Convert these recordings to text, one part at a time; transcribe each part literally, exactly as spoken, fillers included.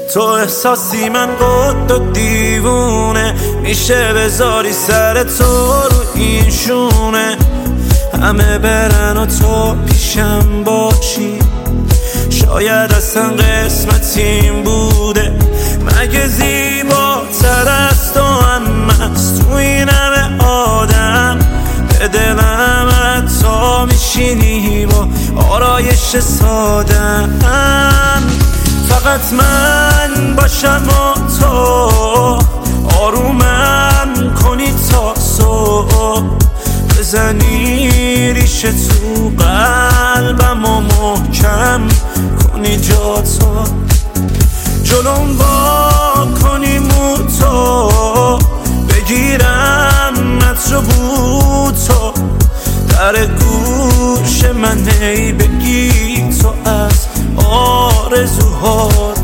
تو احساسی من قد و دیوونه، میشه بذاری سر تو رو این شونه، همه برن و تو پیشم باشی، شاید اصلا قسمتیم بوده. مگه زیباتر از تو هم هست تو این همه آدم؟ به دلم حتی میشینی با آرایش سادم. فقط من باشم و تو آرومم کنی تا صبح، بزنی ریشه تو قلبم و محکم کنی جا تو، جلوم با کنی موتو، بگیرم عطر بوتو، در گوش من هی بگی تو از آرزوهاتو.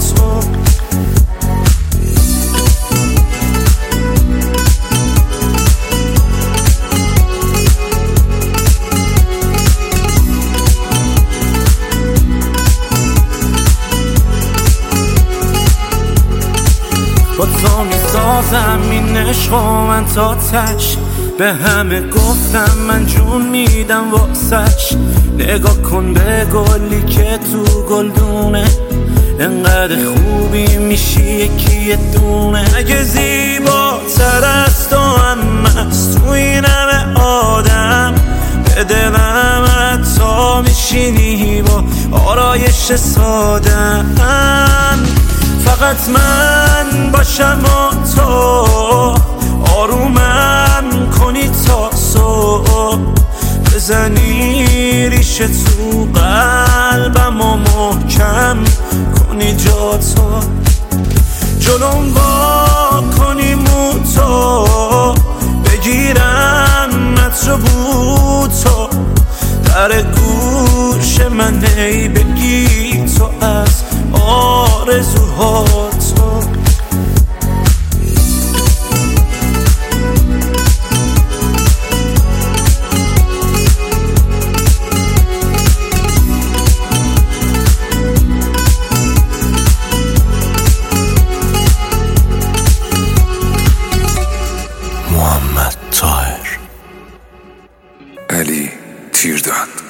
با تو میسازم این عشق و من تا تش، به همه گفتم من جون میدم واسش. نگاه کن به گلی که تو گلدونه، انقدر خوبی میشی یکی دونه. اگه زیباتر از تو هم هست تو این همه آدم؟ به دلم حتی میشینی با آرایش سادم. فقط من باشم و تو آرومم کنی تا صبح، بزنی ریشه تو قلبم و محکم کنی جا تو، جلوم با کنی موتو، بگیرم عطر بوتو، در گوش من هی بگی تو از آرزوهاتو. محمد طاهر، علی تیردان.